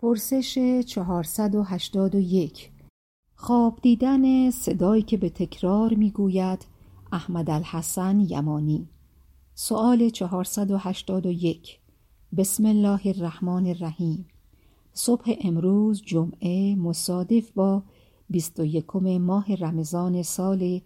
پرسش 481. خواب دیدن صدایی که به تکرار میگوید احمدالحسن یمانی. سؤال 481. بسم الله الرحمن الرحیم. صبح امروز جمعه مصادف با 21 ماه رمضان سال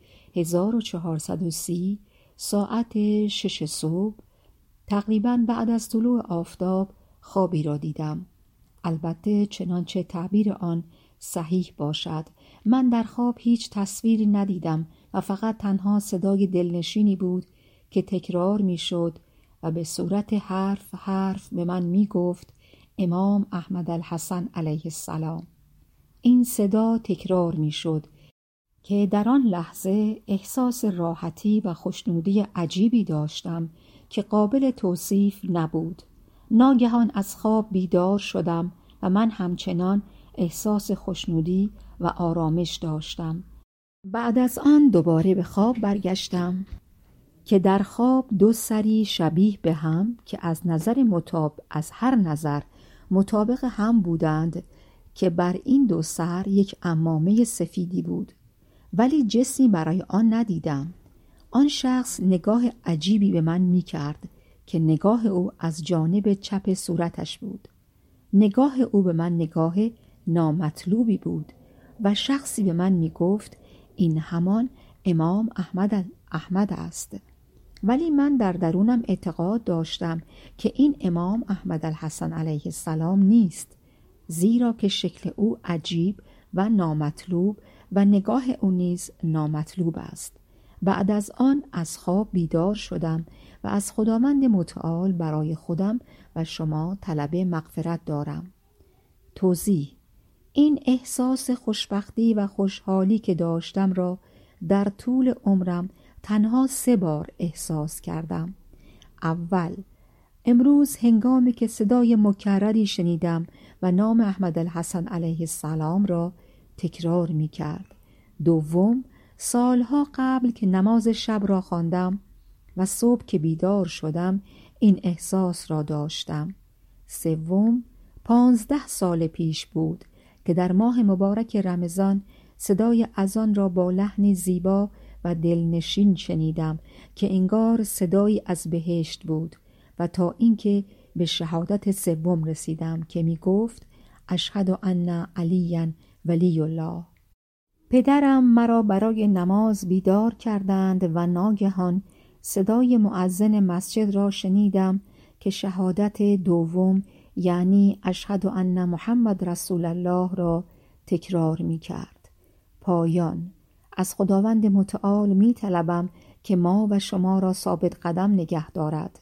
1430 ساعت 6 صبح تقریباً بعد از طلوع آفتاب خوابی را دیدم. البته چنانچه تعبیر آن صحیح باشد، من در خواب هیچ تصویری ندیدم و فقط تنها صدای دلنشینی بود که تکرار می شد و به صورت حرف حرف به من می گفت امام احمدالحسن علیه السلام. این صدا تکرار می شد که در آن لحظه احساس راحتی و خوشنودی عجیبی داشتم که قابل توصیف نبود. ناگهان از خواب بیدار شدم و من همچنان احساس خوشنودی و آرامش داشتم. بعد از آن دوباره به خواب برگشتم که در خواب دو سری شبیه به هم که از هر نظر مطابق هم بودند که بر این دو سر یک عمامه سفیدی بود، ولی جسمی برای آن ندیدم. آن شخص نگاه عجیبی به من می کرد که نگاه او از جانب چپ صورتش بود. نگاه او به من نگاه نامطلوبی بود و شخصی به من می گفت این همان امام احمد است. ولی من در درونم اعتقاد داشتم که این امام احمدالحسن علیه السلام نیست، زیرا که شکل او عجیب و نامطلوب و نگاه او نیز نامطلوب است. بعد از آن از خواب بیدار شدم و از خداوند متعال برای خودم و شما طلب مغفرت دارم. توضیح: این احساس خوشبختی و خوشحالی که داشتم را در طول عمرم تنها 3 بار احساس کردم. اول، امروز هنگامی که صدای مکرری شنیدم و نام احمدالحسن علیه السلام را تکرار می کرد. دوم، سالها قبل که نماز شب را خواندم و صبح که بیدار شدم این احساس را داشتم. سوم، 15 سال پیش بود که در ماه مبارک رمضان صدای اذان را با لحنی زیبا و دلنشین شنیدم که انگار صدایی از بهشت بود و تا اینکه به شهادت سوم رسیدم که می گفت اشهد ان علی ولی الله. پدرم مرا برای نماز بیدار کردند و ناگهان صدای مؤذن مسجد را شنیدم که شهادت دوم یعنی اشهد ان محمد رسول الله را تکرار می کرد. پایان: از خداوند متعال می طلبم که ما و شما را ثابت قدم نگه دارد.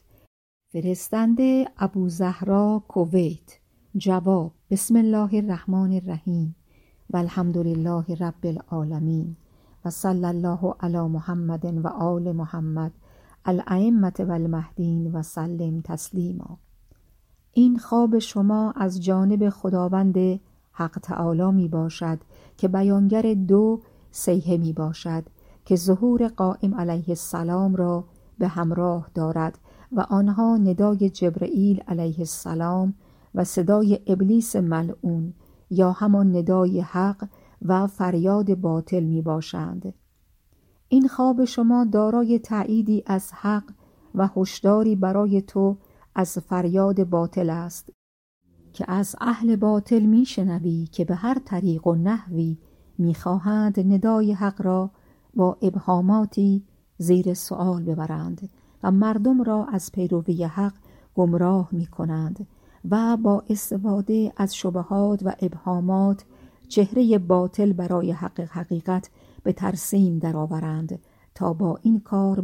فرستنده ابوزهرا، کویت. جواب: بسم الله الرحمن الرحیم و الحمدلله رب العالمین و صلی الله علی محمد و آل محمد الائمة و المهدین و سلم تسلیما. این خواب شما از جانب خداوند حق تعالی می باشد که بیانگر 2 صیحه می باشد که ظهور قائم علیه السلام را به همراه دارد و آنها ندای جبرئیل علیه السلام و صدای ابلیس ملعون یا همان ندای حق و فریاد باطل می باشند. این خواب شما دارای تأییدی از حق و هشداری برای تو از فریاد باطل است که از اهل باطل می شنوی که به هر طریق و نحوی می خواهند ندای حق را با ابهاماتی زیر سؤال ببرند و مردم را از پیروی حق گمراه می کنند و با استفاده از شبهات و ابهامات چهره باطل برای حقیقت به ترسیم درآورند تا با این کار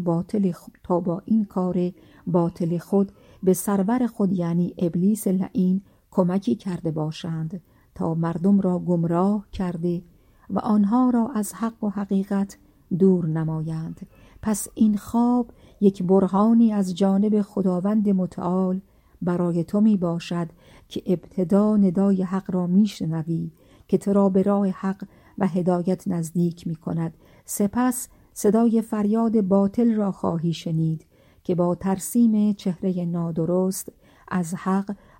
باطل خود به سرور خود یعنی ابلیس لعین کمکی کرده باشند تا مردم را گمراه کرده و آنها را از حق و حقیقت دور نمایند. پس این خواب یک برهانی از جانب خداوند متعال برای تو می باشد که ابتدا ندای حق را می شنوی که تو را به راه حق و هدایت نزدیک می کند. سپس صدای فریاد باطل را خواهی شنید که با ترسیم چهره نادرست از حق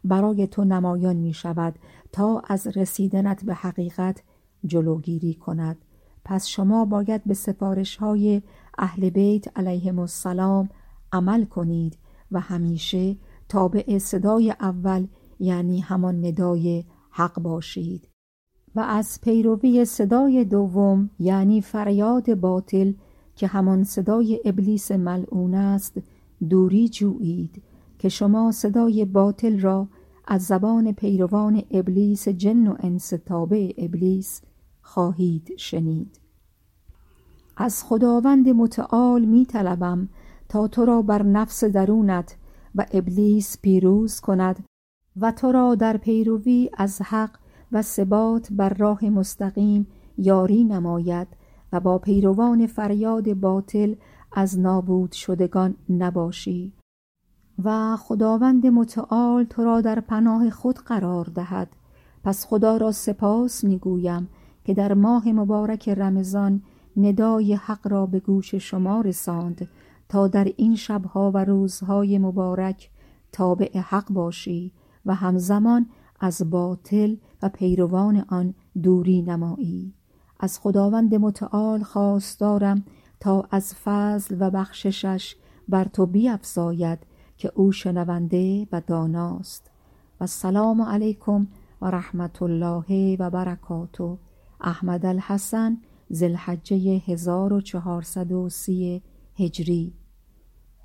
برای تو نمایان می شود تا از رسیدنت به حقیقت جلوگیری کند. پس شما باید به سفارش‌های اهل بیت علیهم السلام عمل کنید و همیشه تابع صدای اول، یعنی همان ندای حق باشید، و از پیروی صدای دوم، یعنی فریاد باطل که همان صدای ابلیس ملعون است، دوری جویید که شما صدای باطل را از زبان پیروان ابلیس جن و انس تابع ابلیس خواهید شنید. از خداوند متعال می طلبم تا تو را بر نفس درونت و ابلیس پیروز کند و تو را در پیروی از حق و ثبات بر راه مستقیم یاری نماید و با پیروان فریاد باطل از نابود شدگان نباشی و خداوند متعال تو را در پناه خود قرار دهد. پس خدا را سپاس می‌گویم که در ماه مبارک رمضان ندای حق را به گوش شما رساند تا در این شبها و روزهای مبارک تابع حق باشی و همزمان از باطل و پیروان آن دوری نمایی. از خداوند متعال خواستارم تا از فضل و بخششش بر تو بیفزاید که او شنونده و داناست. و السلام علیکم و رحمت الله و برکاته. احمد الحسن، ذی الحجه 1430 هجری.